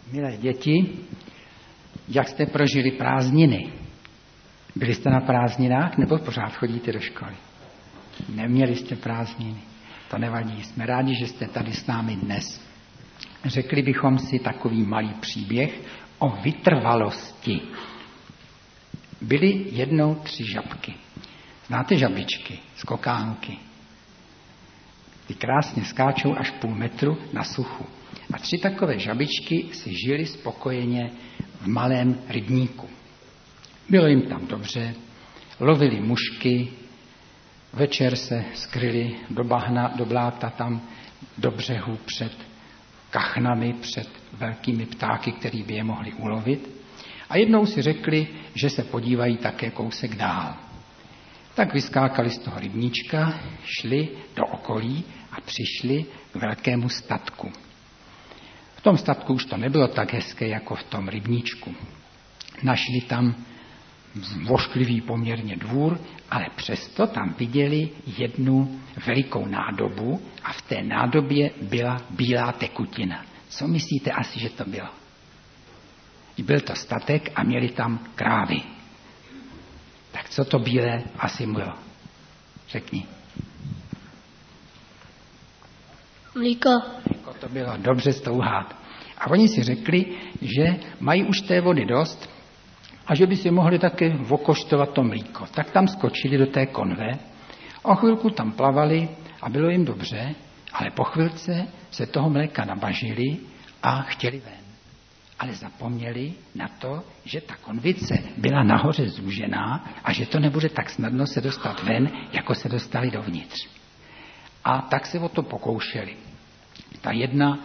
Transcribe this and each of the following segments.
Milé děti, jak jste prožili prázdniny? Byli jste na prázdninách nebo pořád chodíte do školy? Neměli jste prázdniny. To nevadí, jsme rádi, že jste tady s námi dnes. Řekli bychom si takový malý příběh o vytrvalosti. Byly jednou 3 žabky. Znáte žabičky, skokánky? Ty krásně skáčou až půl metru na suchu. A 3 takové žabičky si žili spokojeně v malém rybníku. Bylo jim tam dobře, lovili mušky, večer se skryli do bahna, do bláta tam do břehu před kachnami, před velkými ptáky, který by je mohli ulovit. A jednou si řekli, že se podívají také kousek dál. Tak vyskákali z toho rybníčka, šli do okolí a přišli k velkému statku. V tom statku už to nebylo tak hezké, jako v tom rybníčku. Našli tam vošklivý poměrně dvůr, ale přesto tam viděli jednu velikou nádobu a v té nádobě byla bílá tekutina. Co myslíte asi, že to bylo? Byl to statek a měli tam krávy. Tak co to bílé asi bylo? Řekni. Mlíko. Mlíko to bylo, dobře stouhat. A oni si řekli, že mají už té vody dost a že by si mohli také okoštovat to mlíko. Tak tam skočili do té konve, o chvilku tam plavali a bylo jim dobře, ale po chvilce se toho mléka nabažili a chtěli ven. Ale zapomněli na to, že ta konvice byla nahoře zúžená a že to nebude tak snadno se dostat ven, jako se dostali dovnitř. A tak se o to pokoušeli. Ta jedna,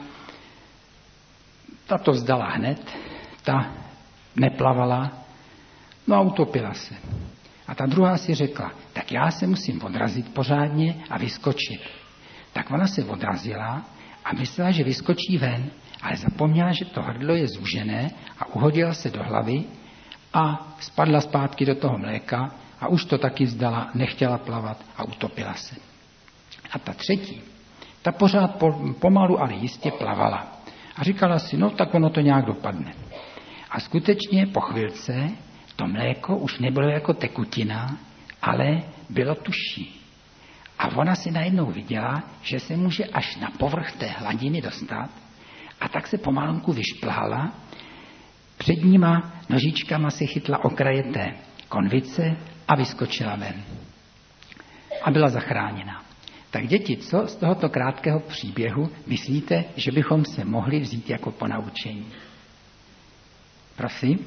ta to vzdala hned, ta neplavala, no a utopila se. A ta druhá si řekla, tak já se musím odrazit pořádně a vyskočit. Tak ona se odrazila a myslela, že vyskočí ven, ale zapomněla, že to hrdlo je zúžené a uhodila se do hlavy a spadla zpátky do toho mléka a už to taky vzdala, nechtěla plavat a utopila se. A ta třetí, ta pořád pomalu, ale jistě plavala. A říkala si, no tak ono to nějak dopadne. A skutečně po chvilce to mléko už nebylo jako tekutina, ale bylo tuší. A ona si najednou viděla, že se může až na povrch té hladiny dostat a tak se pomalunku vyšplhala. Před níma nožičkama si chytla okraje té konvice a vyskočila ven. A byla zachráněna. Tak děti, co z tohoto krátkého příběhu myslíte, že bychom se mohli vzít jako ponaučení? Prosím?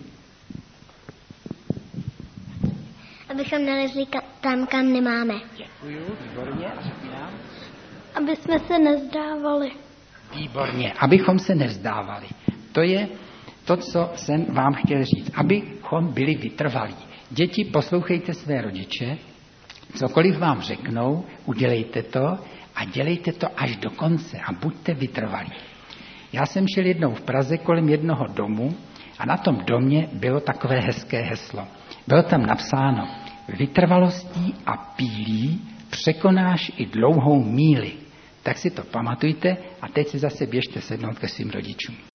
Abychom nalezli tam, kam nemáme. Děkuju, výborně. A řekni nám? Aby jsme se nezdávali. Výborně, abychom se nevzdávali. To je to, co jsem vám chtěl říct. Abychom byli vytrvalí. Děti, poslouchejte své rodiče, cokoliv vám řeknou, udělejte to a dělejte to až do konce a buďte vytrvalí. Já jsem šel jednou v Praze kolem jednoho domu a na tom domě bylo takové hezké heslo. Bylo tam napsáno, vytrvalostí a pílí překonáš i dlouhou míli. Tak si to pamatujte a teď si zase běžte sednout ke svým rodičům.